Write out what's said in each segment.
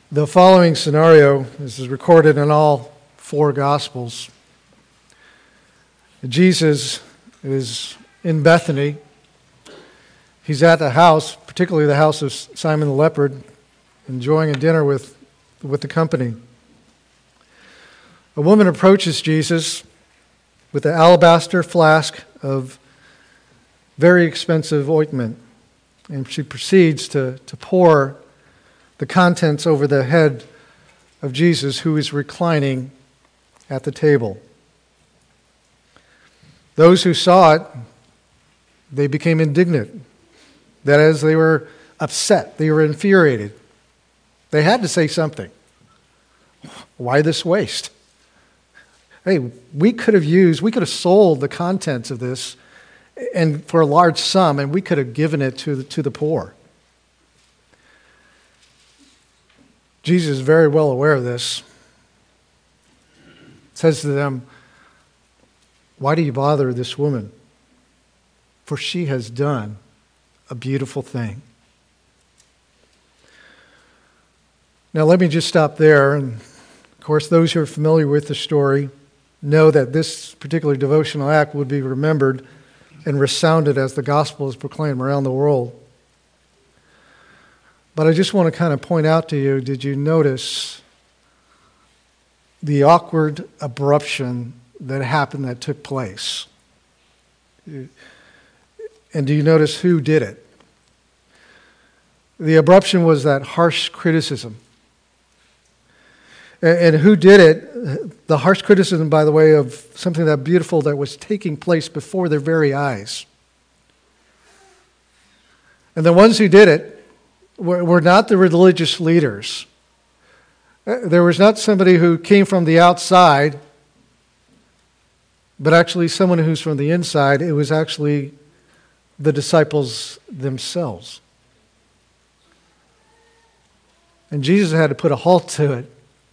The following scenario is recorded in all four Gospels. Jesus is in Bethany. He's at the house, particularly the house of Simon the leper, enjoying a dinner with the company. A woman approaches Jesus with an alabaster flask of very expensive ointment, and she proceeds to pour the contents over the head of Jesus, who is reclining at the table. Those who saw it, they became indignant. That is, they were upset. They were infuriated. They had to say something. Why this waste? Hey, we could have sold the contents of this and for a large sum, and we could have given it to the poor. Jesus is very well aware of this. Says to them, "Why do you bother this woman? For she has done a beautiful thing." Now let me just stop there. And of course, those who are familiar with the story know that this particular devotional act would be remembered and resounded as the gospel is proclaimed around the world. But I just want to kind of point out to you, did you notice the awkward abruption that took place? And do you notice who did it? The abruption was that harsh criticism. And who did it? The harsh criticism, by the way, of something that beautiful that was taking place before their very eyes. And the ones who did it were not the religious leaders. There was not somebody who came from the outside, but actually someone who's from the inside. It was actually the disciples themselves. And Jesus had to put a halt to it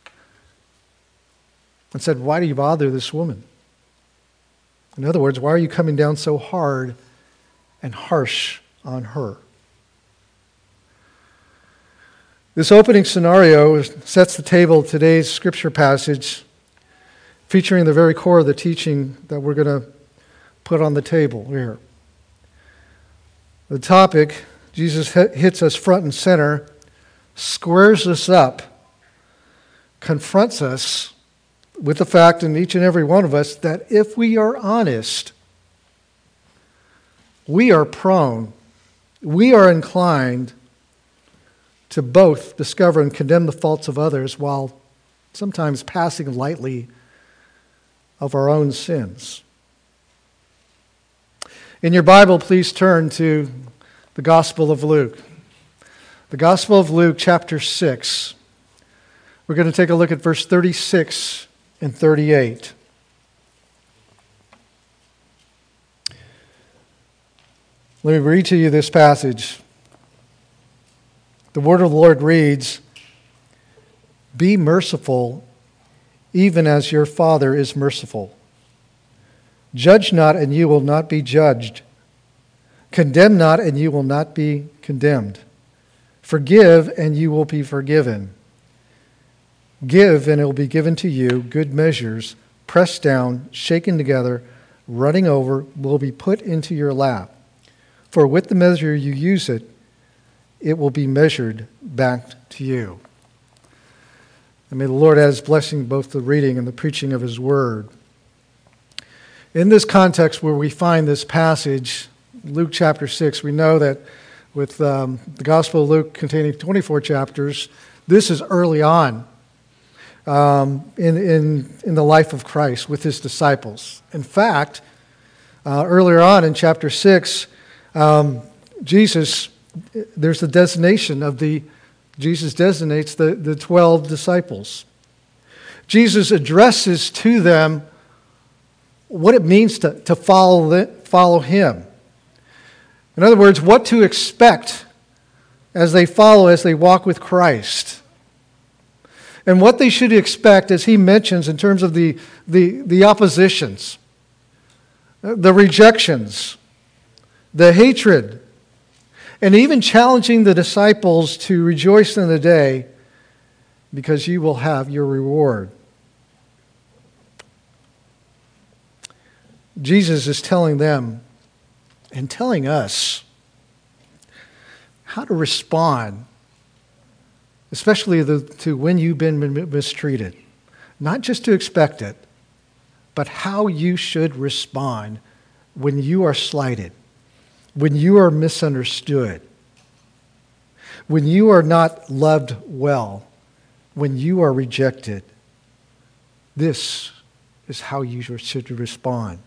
and said, "Why do you bother this woman?" In other words, why are you coming down so hard and harsh on her? This opening scenario sets the table of today's scripture passage, featuring the very core of the teaching that we're going to put on the table here. The topic, Jesus hits us front and center, squares us up, confronts us with the fact in each and every one of us that if we are honest, we are prone, we are inclined to both discover and condemn the faults of others while sometimes passing lightly of our own sins. In your Bible, please turn to the Gospel of Luke. The Gospel of Luke, chapter 6. We're going to take a look at verse 36 and 38. Let me read to you this passage. The word of the Lord reads, "Be merciful, even as your Father is merciful. Judge not, and you will not be judged. Condemn not, and you will not be condemned. Forgive, and you will be forgiven. Give, and it will be given to you. Good measures, pressed down, shaken together, running over, will be put into your lap. For with the measure you use it will be measured back to you." And may the Lord add His blessing both the reading and the preaching of His word. In this context where we find this passage, Luke chapter 6, we know that with the Gospel of Luke containing 24 chapters, this is early on in the life of Christ with His disciples. In fact, earlier on in chapter 6, there's the designation of Jesus designates the 12 disciples. Jesus addresses to them what it means to follow Him. In other words, what to expect as they walk with Christ. And what they should expect, as He mentions in terms of the oppositions, the rejections, the hatred, and even challenging the disciples to rejoice in the day because you will have your reward. Jesus is telling them and telling us how to respond, especially to when you've been mistreated. Not just to expect it, but how you should respond when you are slighted, when you are misunderstood, when you are not loved well, when you are rejected. This is how you should respond.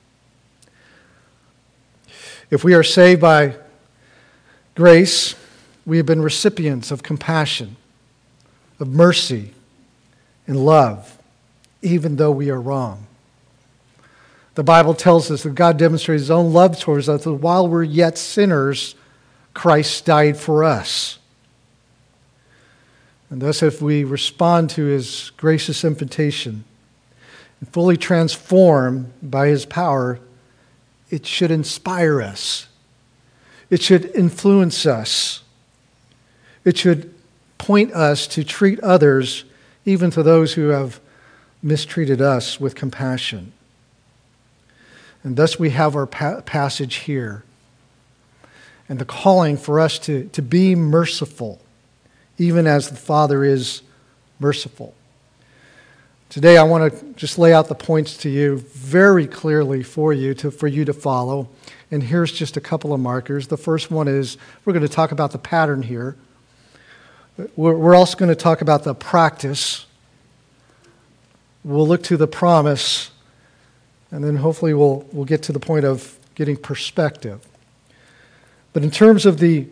If we are saved by grace, we have been recipients of compassion, of mercy, and love, even though we are wrong. The Bible tells us that God demonstrated his own love towards us, that while we're yet sinners, Christ died for us. And thus, if we respond to his gracious invitation and fully transformed by his power, it should inspire us. It should influence us. It should point us to treat others, even to those who have mistreated us, with compassion. And thus we have our passage here and the calling for us to be merciful, even as the Father is merciful. Today I want to just lay out the points to you very clearly for you to follow. And here's just a couple of markers. The first one is we're going to talk about the pattern here. We're also going to talk about the practice. We'll look to the promise. And then hopefully we'll get to the point of getting perspective. But in terms of the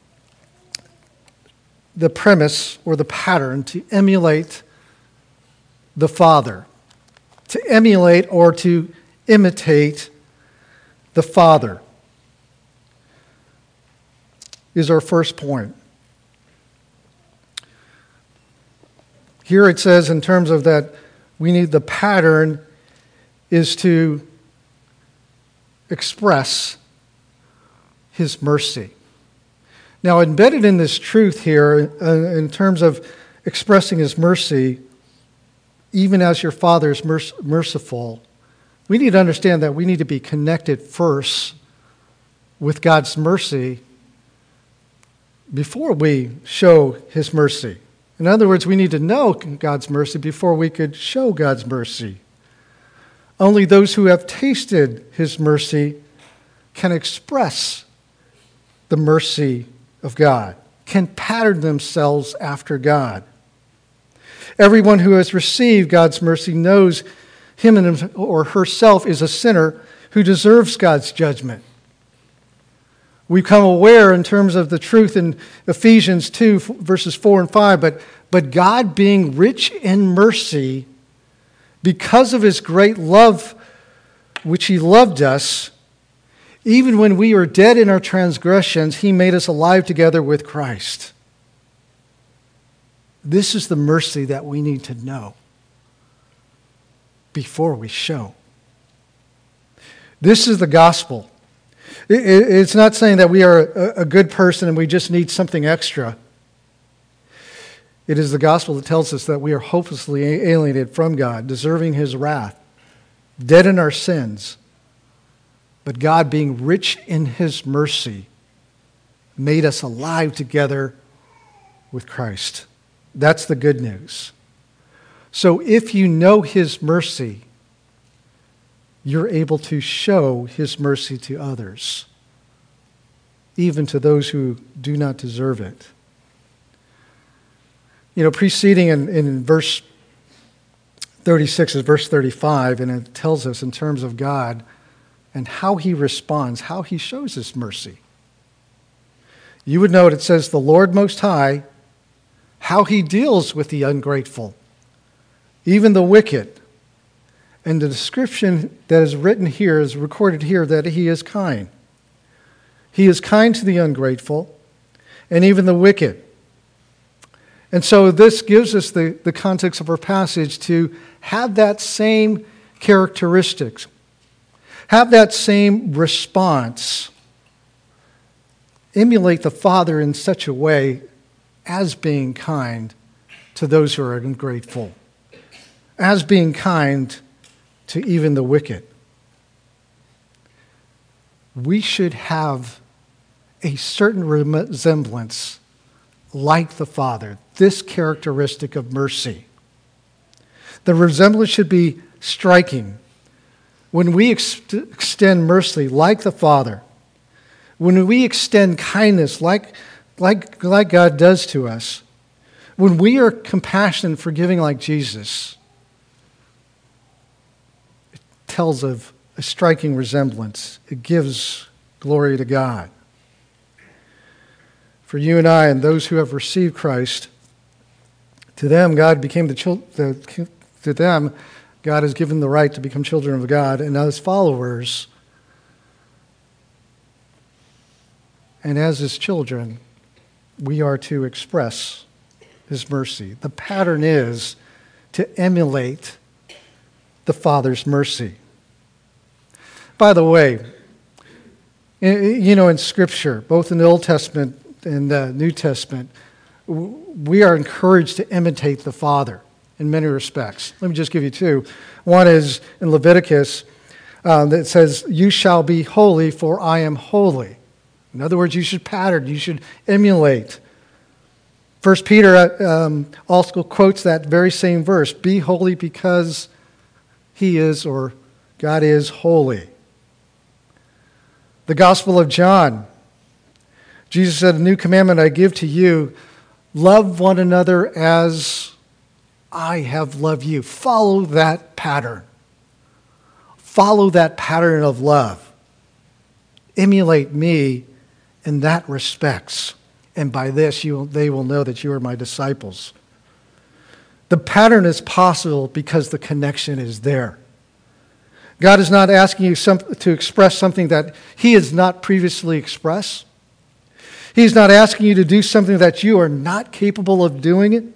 premise or the pattern, to emulate the Father, to emulate or to imitate the Father is our first point. Here it says in terms of that we need the pattern is to express his mercy. Now, embedded in this truth here, in terms of expressing his mercy, even as your Father is merciful, we need to understand that we need to be connected first with God's mercy before we show his mercy. In other words, we need to know God's mercy before we could show God's mercy. Only those who have tasted his mercy can express the mercy of God, can pattern themselves after God. Everyone who has received God's mercy knows him or herself is a sinner who deserves God's judgment. We become aware in terms of the truth in Ephesians 2, verses 4 and 5, but God being rich in mercy, because of his great love, which he loved us, even when we were dead in our transgressions, he made us alive together with Christ. This is the mercy that we need to know before we show. This is the gospel. It's not saying that we are a good person and we just need something extra. It is the gospel that tells us that we are hopelessly alienated from God, deserving his wrath, dead in our sins. But God, being rich in his mercy, made us alive together with Christ. That's the good news. So if you know his mercy, you're able to show his mercy to others, even to those who do not deserve it. You know, preceding in verse 36 is verse 35, and it tells us in terms of God and how he responds, how he shows his mercy. You would note it says, the Lord Most High, how he deals with the ungrateful, even the wicked. And the description that is written here, is recorded here, that he is kind. He is kind to the ungrateful and even the wicked. And so this gives us the context of our passage to have that same characteristics, have that same response, emulate the Father in such a way as being kind to those who are ungrateful, as being kind to even the wicked. We should have a certain resemblance like the Father, this characteristic of mercy. The resemblance should be striking. When we extend mercy like the Father, when we extend kindness like God does to us, when we are compassionate and forgiving like Jesus, it tells of a striking resemblance. It gives glory to God. For you and I and those who have received Christ, to them God has given the right to become children of God, and as followers and as His children, we are to express His mercy. The pattern is to emulate the Father's mercy. By the way, in Scripture, both in the Old Testament and the New Testament, we are encouraged to imitate the Father in many respects. Let me just give you two. One is in Leviticus that says, "You shall be holy, for I am holy." In other words, you should pattern, you should emulate. 1 Peter also quotes that very same verse, "Be holy because He is," or God is, holy. The Gospel of John, Jesus said, "A new commandment I give to you, love one another as I have loved you." Follow that pattern. Follow that pattern of love. Emulate me in that respects. And by this, they will know that you are my disciples. The pattern is possible because the connection is there. God is not asking you to express something that He has not previously expressed. He's not asking you to do something that you are not capable of doing it.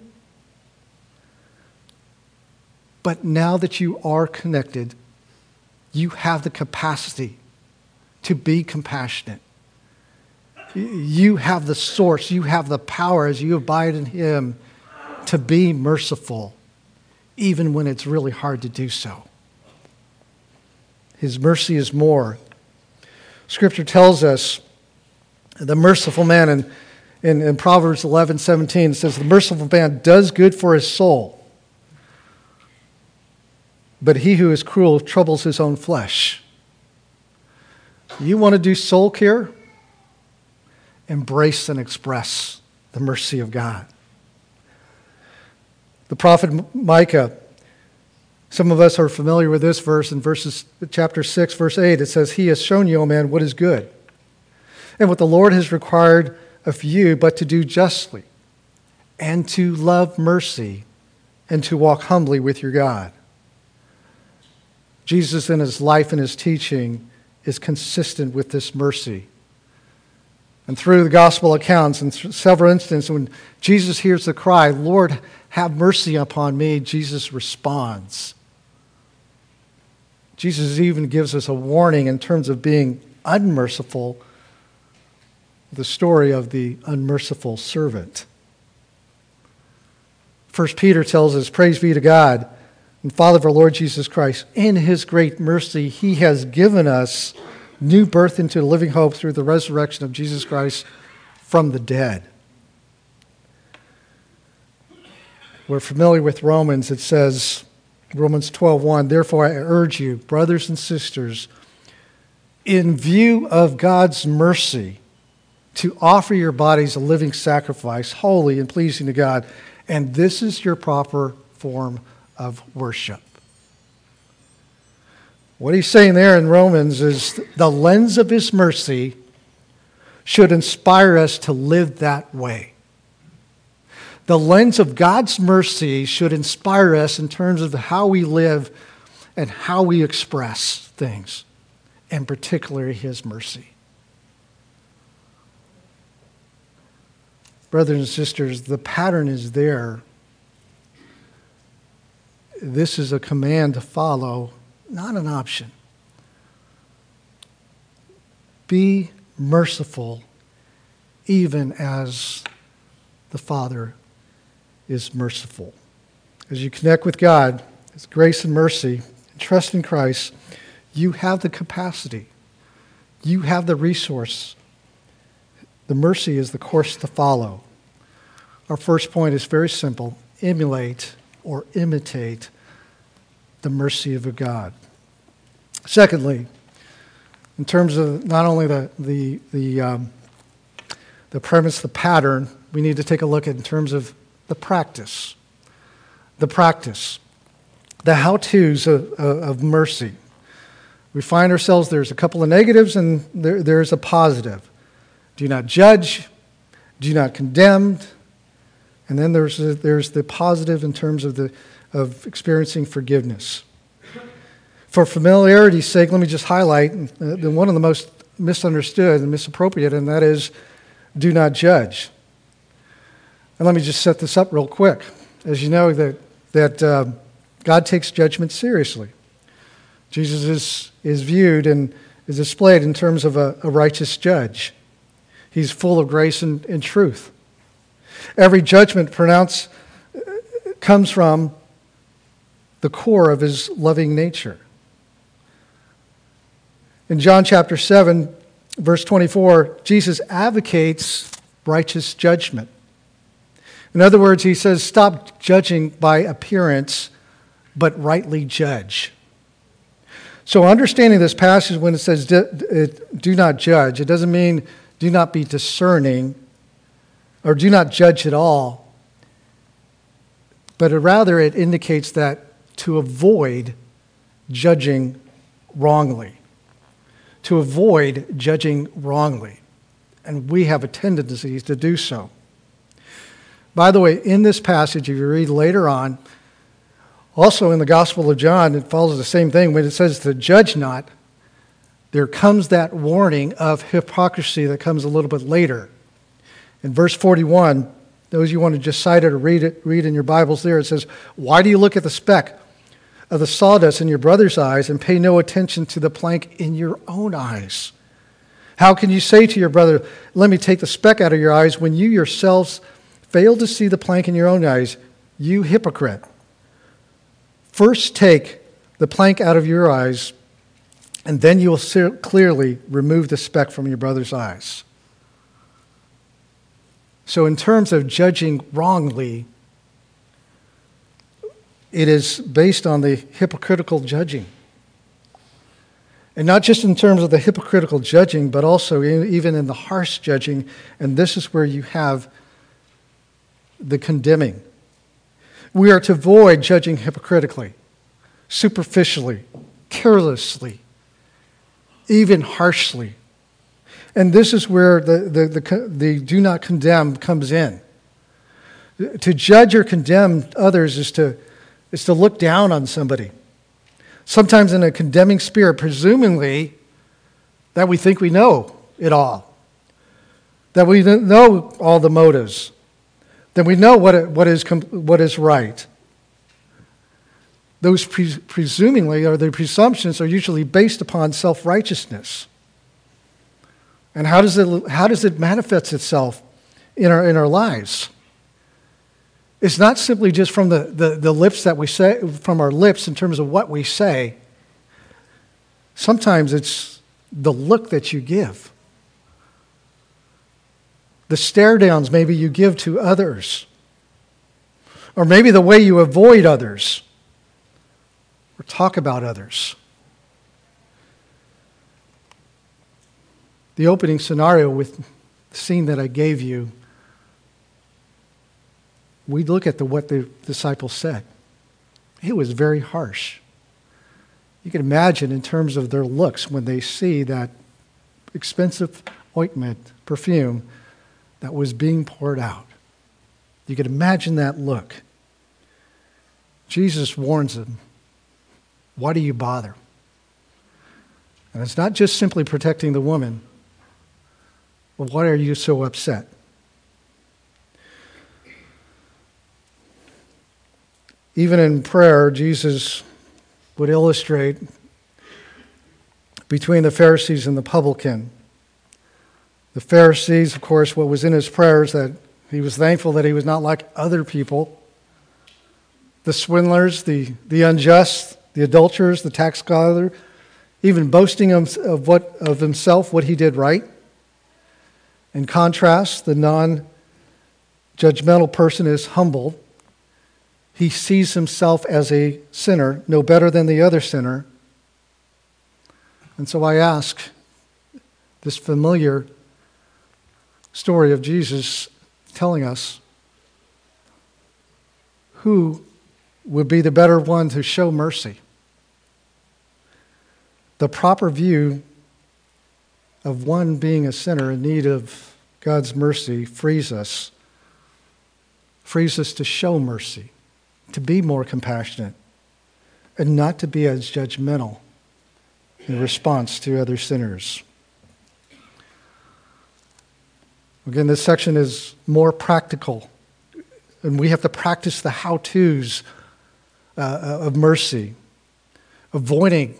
But now that you are connected, you have the capacity to be compassionate. You have the source, you have the power as you abide in Him to be merciful, even when it's really hard to do so. His mercy is more. Scripture tells us the merciful man in Proverbs 11:17 says, "The merciful man does good for his soul, but he who is cruel troubles his own flesh." You want to do soul care? Embrace and express the mercy of God. The prophet Micah, some of us are familiar with this verse in chapter 6, verse 8. It says, "He has shown you, O man, what is good, and what the Lord has required of you, but to do justly, and to love mercy, and to walk humbly with your God." Jesus in His life and His teaching is consistent with this mercy. And through the gospel accounts, in several instances, when Jesus hears the cry, "Lord, have mercy upon me," Jesus responds. Jesus even gives us a warning in terms of being unmerciful, the story of the unmerciful servant. 1 Peter tells us, "Praise be to God and Father of our Lord Jesus Christ. In His great mercy, He has given us new birth into a living hope through the resurrection of Jesus Christ from the dead." We're familiar with Romans. It says, Romans 12:1, "Therefore I urge you, brothers and sisters, in view of God's mercy, to offer your bodies a living sacrifice, holy and pleasing to God, and this is your proper form of worship." What he's saying there in Romans is the lens of His mercy should inspire us to live that way. The lens of God's mercy should inspire us in terms of how we live and how we express things, and particularly His mercy. Brothers and sisters, the pattern is there. This is a command to follow, not an option. Be merciful, even as the Father is merciful. As you connect with God, His grace and mercy, and trust in Christ, you have the capacity. You have the resource. The mercy is the course to follow. Our first point is very simple. Emulate or imitate the mercy of a God. Secondly, in terms of not only the premise, the pattern, we need to take a look at in terms of the practice. The practice. The how-tos of mercy. We find ourselves, there's a couple of negatives and there's a positive. Do not judge, do not condemn, and then there's the positive in terms of experiencing forgiveness. For familiarity's sake, let me just highlight one of the most misunderstood and misappropriate, and that is do not judge. And let me just set this up real quick. As you know, that God takes judgment seriously. Jesus is viewed and is displayed in terms of a righteous judge. He's full of grace and truth. Every judgment pronounced comes from the core of his loving nature. In John chapter 7, verse 24, Jesus advocates righteous judgment. In other words, he says, stop judging by appearance, but rightly judge. So understanding this passage when it says do not judge, it doesn't mean do not be discerning or do not judge at all, but rather it indicates that to avoid judging wrongly. To avoid judging wrongly. And we have a tendency to do so. By the way, in this passage, if you read later on, also in the Gospel of John, it follows the same thing. When it says to judge not, there comes that warning of hypocrisy that comes a little bit later. In verse 41, those you want to just cite it or read in your Bibles there, it says, why do you look at the speck of the sawdust in your brother's eyes and pay no attention to the plank in your own eyes? How can you say to your brother, let me take the speck out of your eyes, when you yourselves fail to see the plank in your own eyes? You hypocrite. First take the plank out of your eyes, and then you will clearly remove the speck from your brother's eyes. So in terms of judging wrongly, it is based on the hypocritical judging. And not just in terms of the hypocritical judging, but also even in the harsh judging. And this is where you have the condemning. We are to avoid judging hypocritically, superficially, carelessly, even harshly. And this is where the do not condemn comes in. To judge or condemn others is to look down on somebody. Sometimes in a condemning spirit, presumably that we think we know it all. That we know all the motives. That we know what is right. Those presumingly, or the presumptions, are usually based upon self-righteousness. And how does it manifest itself in our lives? It's not simply just from the lips that we say, from our lips in terms of what we say. Sometimes it's the look that you give. The stare downs maybe you give to others. Or maybe the way you avoid others. Or talk about others. The opening scenario with the scene that I gave you, we look at what the disciples said. It was very harsh. You can imagine in terms of their looks when they see that expensive ointment, perfume, that was being poured out. You can imagine that look. Jesus warns them, why do you bother? And it's not just simply protecting the woman, but why are you so upset? Even in prayer, Jesus would illustrate between the Pharisees and the publican. The Pharisees, of course, what was in his prayers that He was thankful that he was not like other people, the swindlers, the unjust, the adulterers, the tax gatherer, even boasting of himself what he did right. In contrast, the non-judgmental person is humble. He sees himself as a sinner, no better than the other sinner. And so I ask, this familiar story of Jesus telling us, who would be the better one to show mercy? The proper view of one being a sinner in need of God's mercy frees us to show mercy, to be more compassionate, and not to be as judgmental in response to other sinners. Again, this section is more practical, and we have to practice the how-tos of mercy, avoiding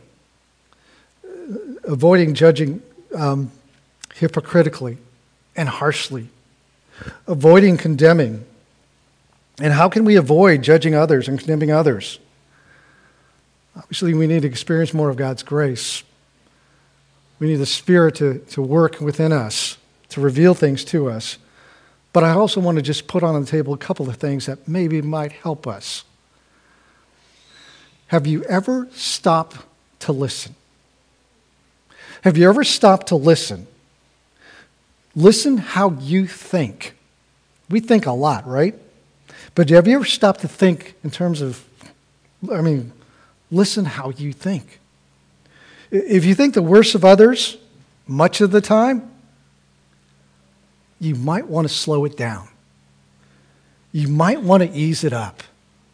judging hypocritically and harshly, avoiding condemning. And how can we avoid judging others and condemning others? Obviously, we need to experience more of God's grace. We need the Spirit to work within us, to reveal things to us. But I also want to just put on the table a couple of things that maybe might help us. Have you ever stopped to listen? Have you ever stopped to listen? Listen how you think. We think a lot, right? But have you ever stopped to think in terms of, listen how you think. If you think the worst of others much of the time, you might want to slow it down. You might want to ease it up.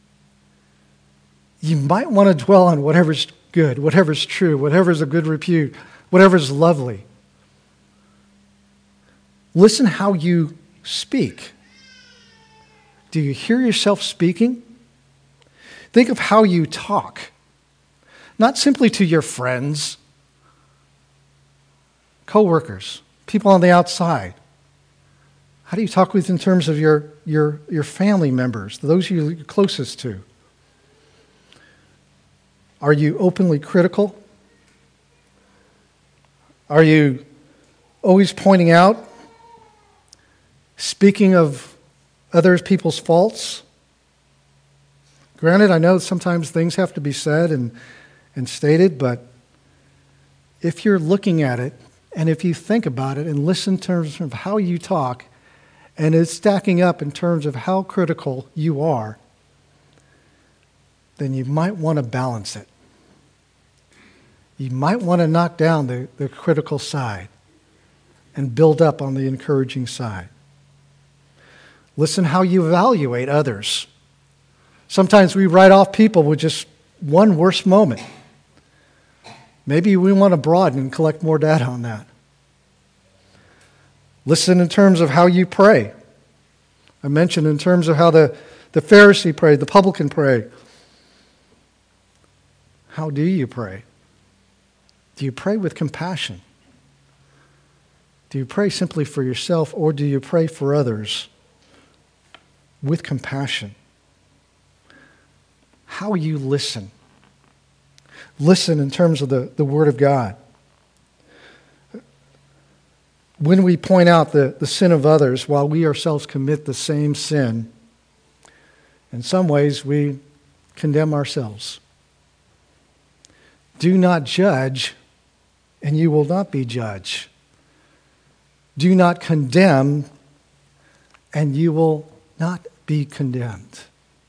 You might want to dwell on whatever's good, whatever's true, whatever's a good repute, whatever's lovely. Listen how you speak. Do you hear yourself speaking? Think of how you talk. Not simply to your friends, co-workers, people on the outside. How do you talk with in terms of your family members, those you're closest to? Are you openly critical? Are you always pointing out, speaking of other people's faults? Granted, I know sometimes things have to be said and stated, but if you're looking at it and if you think about it and listen in terms of how you talk, and it's stacking up in terms of how critical you are, then you might want to balance it. You might want to knock down the critical side and build up on the encouraging side. Listen how you evaluate others. Sometimes we write off people with just one worse moment. Maybe we want to broaden and collect more data on that. Listen in terms of how you pray. I mentioned in terms of how the Pharisee prayed, the publican prayed. How do you pray? Do you pray with compassion? Do you pray simply for yourself, or do you pray for others with compassion? How you listen. Listen in terms of the Word of God. When we point out the sin of others while we ourselves commit the same sin, in some ways we condemn ourselves. Do not judge, and you will not be judged. Do not condemn, and you will not be condemned.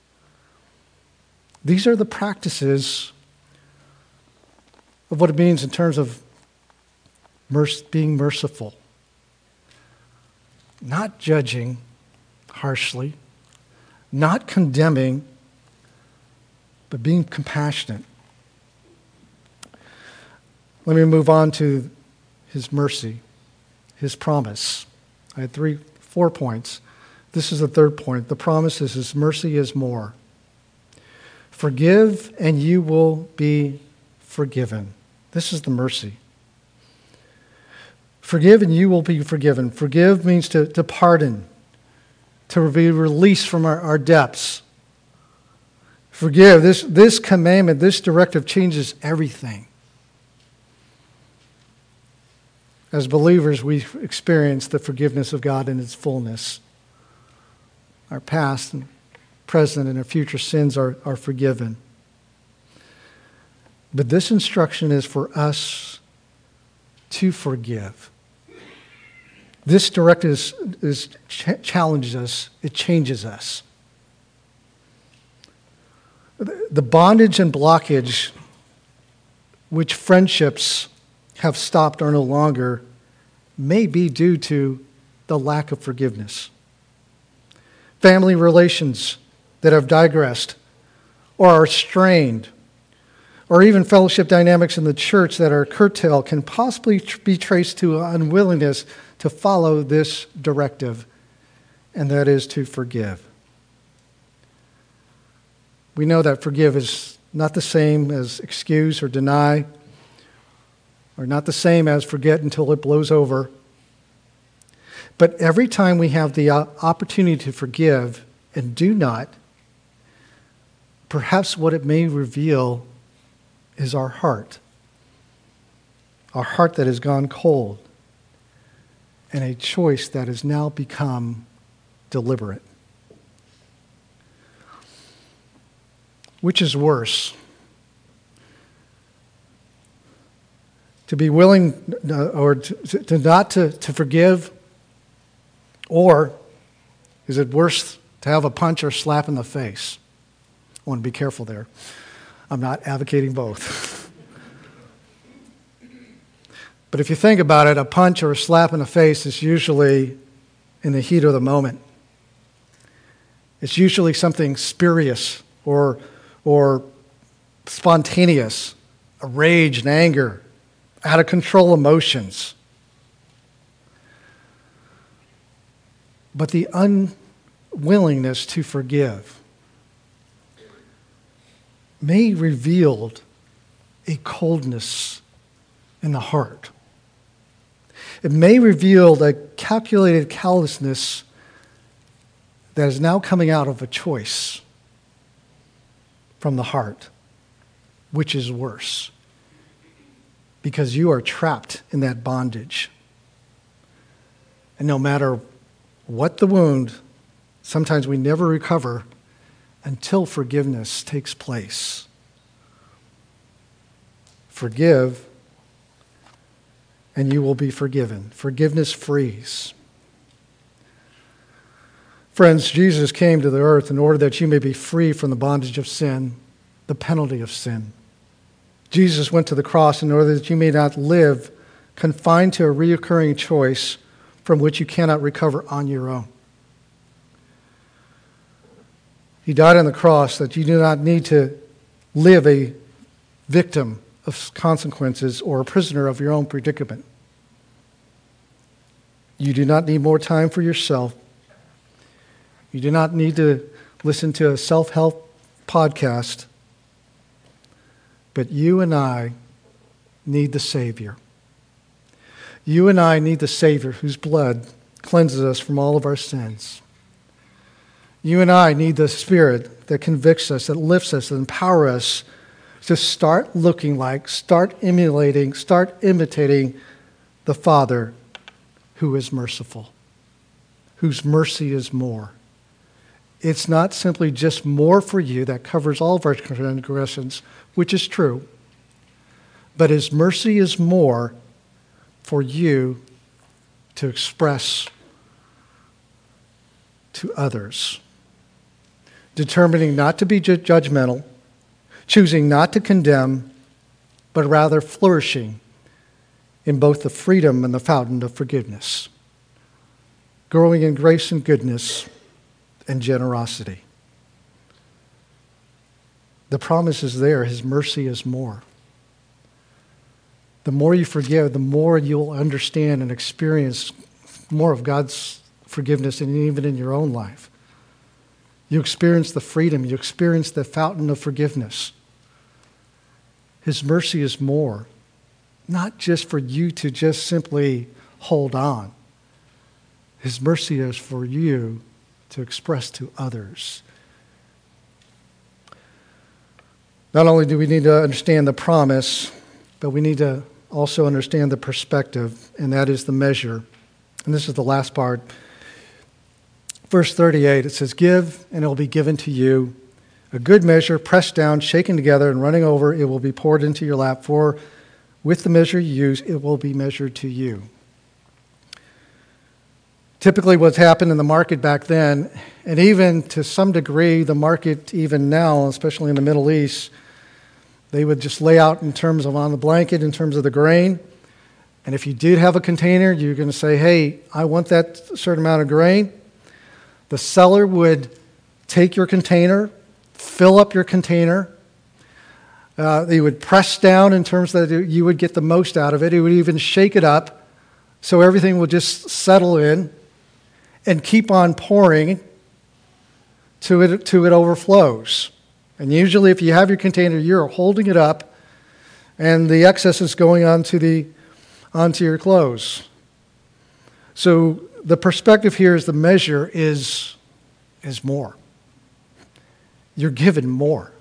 These are the practices of what it means in terms of being merciful. Not judging harshly, not condemning, but being compassionate. Let me move on to his mercy, his promise. I had 4 points. This is the third point. The promise is his mercy is more. Forgive and you will be forgiven. This is the mercy. Forgive and you will be forgiven. Forgive means to pardon, to be released from our depths. Forgive. This commandment, this directive changes everything. As believers, we experience the forgiveness of God in its fullness. Our past and present and our future sins are forgiven. But this instruction is for us to forgive. This directive challenges us. It changes us. The bondage and blockage which friendships have stopped or no longer may be due to the lack of forgiveness. Family relations that have digressed or are strained, or even fellowship dynamics in the church that are curtailed can possibly be traced to unwillingness to follow this directive, and that is to forgive. We know that forgive is not the same as excuse or deny, or not the same as forget until it blows over. But every time we have the opportunity to forgive and do not, perhaps what it may reveal is our heart that has gone cold, and a choice that has now become deliberate. Which is worse? To be willing or to not to forgive? Or is it worse to have a punch or slap in the face? I want to be careful there. I'm not advocating both. But if you think about it, a punch or a slap in the face is usually in the heat of the moment. It's usually something spurious or spontaneous, a rage and anger, out of control emotions. But the unwillingness to forgive may reveal a coldness in the heart. It may reveal a calculated callousness that is now coming out of a choice from the heart, which is worse, because you are trapped in that bondage. And no matter what the wound, sometimes we never recover until forgiveness takes place. Forgive, and you will be forgiven. Forgiveness frees. Friends, Jesus came to the earth in order that you may be free from the bondage of sin, the penalty of sin. Jesus went to the cross in order that you may not live confined to a reoccurring choice from which you cannot recover on your own. He died on the cross that you do not need to live a victim of consequences or a prisoner of your own predicament. You do not need more time for yourself. You do not need to listen to a self-help podcast. But you and I need the Savior. You and I need the Savior whose blood cleanses us from all of our sins. You and I need the Spirit that convicts us, that lifts us, that empowers us to start looking like, start emulating, start imitating the Father who is merciful, whose mercy is more. It's not simply just more for you that covers all of our transgressions, which is true, but His mercy is more for you to express to others. Determining not to be judgmental, choosing not to condemn, but rather flourishing in both the freedom and the fountain of forgiveness, growing in grace and goodness and generosity. The promise is there. His mercy is more. The more you forgive, the more you'll understand and experience more of God's forgiveness, and even in your own life. You experience the freedom. You experience the fountain of forgiveness. His mercy is more, not just for you to just simply hold on. His mercy is for you to express to others. Not only do we need to understand the promise, but we need to also understand the perspective, and that is the measure. And this is the last part. Verse 38, it says, "Give, and it will be given to you. A good measure, pressed down, shaken together, and running over, it will be poured into your lap. For with the measure you use, it will be measured to you." Typically what's happened in the market back then, and even to some degree the market even now, especially in the Middle East, they would just lay out in terms of on the blanket, in terms of the grain. And if you did have a container, you're going to say, hey, I want that certain amount of grain. The seller would take your container, fill up your container. They would press down in terms that you would get the most out of it. It would even shake it up so everything would just settle in and keep on pouring till it overflows. And usually if you have your container, you're holding it up and the excess is going onto your clothes. So the perspective here is the measure is more. You're given more.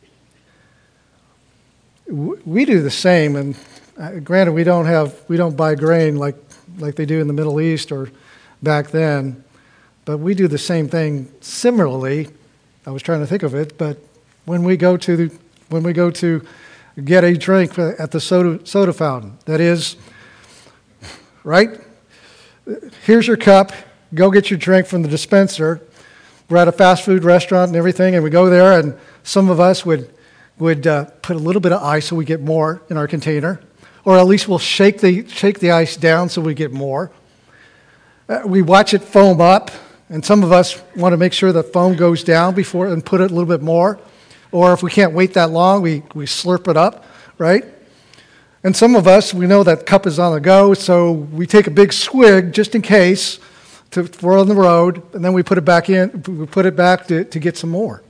We do the same, and granted, we don't buy grain like they do in the Middle East or back then, but we do the same thing similarly. I was trying to think of it, but when we go to get a drink at the soda fountain, that is, right? Here's your cup. Go get your drink from the dispenser. We're at a fast food restaurant and everything, and we go there, and some of us would put a little bit of ice so we get more in our container, or at least we'll shake the ice down so we get more. We watch it foam up, and some of us want to make sure the foam goes down before and put it a little bit more. Or if we can't wait that long, we slurp it up, right? And some of us, we know that cup is on the go, so we take a big swig just in case we're on the road, and then we put it back in. We put it back to get some more.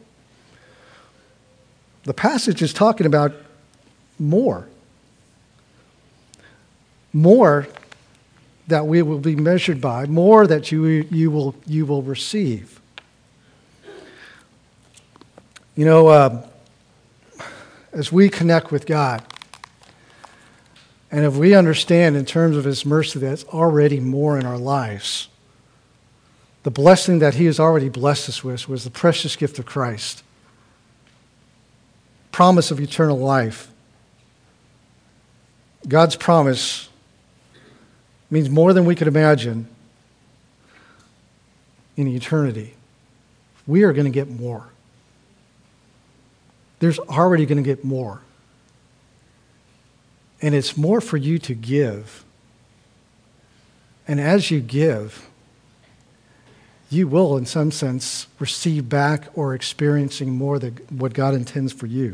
The passage is talking about more. More that we will be measured by, more that you will receive. You know, as we connect with God, and if we understand in terms of His mercy that's already more in our lives, the blessing that He has already blessed us with was the precious gift of Christ, promise of eternal life. God's promise means more than we could imagine in eternity. We are going to get more. There's already going to get more. And it's more for you to give. And as you give, you will, in some sense, receive back or experiencing more than what God intends for you.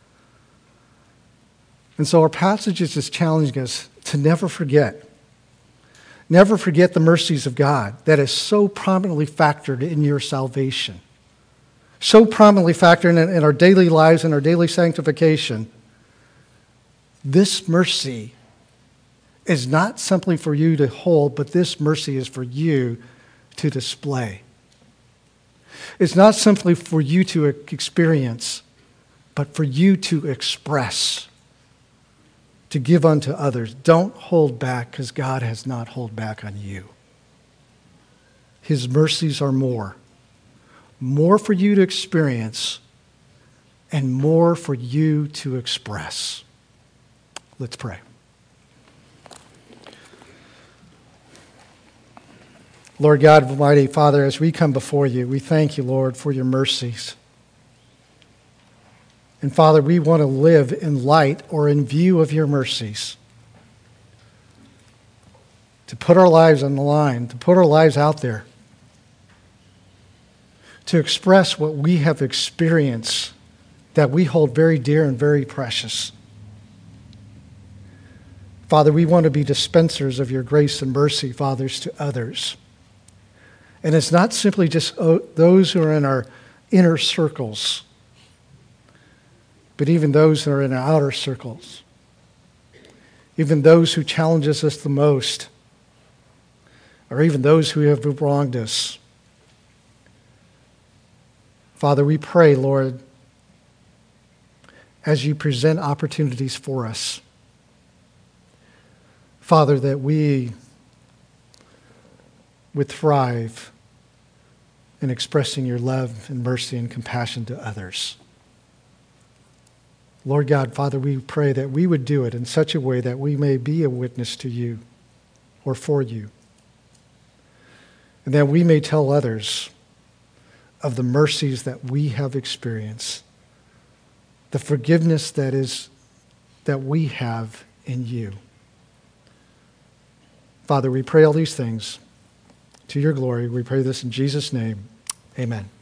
And so our passage is just challenging us to never forget. Never forget the mercies of God that is so prominently factored in your salvation. So prominently factored in our daily lives and our daily sanctification. This mercy is not simply for you to hold, but this mercy is for you to display. It's not simply for you to experience, but for you to express, to give unto others. Don't hold back, because God has not held back on you. His mercies are more. More for you to experience and more for you to express. Let's pray. Lord God, Almighty Father, as we come before you, we thank you, Lord, for your mercies. And Father, we want to live in light or in view of your mercies. To put our lives on the line, to put our lives out there. To express what we have experienced that we hold very dear and very precious. Father, we want to be dispensers of your grace and mercy, fathers, to others. And it's not simply just those who are in our inner circles, but even those that are in our outer circles. Even those who challenges us the most, or even those who have wronged us. Father, we pray, Lord, as you present opportunities for us, Father, that we would thrive in expressing your love and mercy and compassion to others. Lord God, Father, we pray that we would do it in such a way that we may be a witness to you or for you, and that we may tell others of the mercies that we have experienced, the forgiveness that we have in you. Father, we pray all these things to your glory. We pray this in Jesus' name. Amen.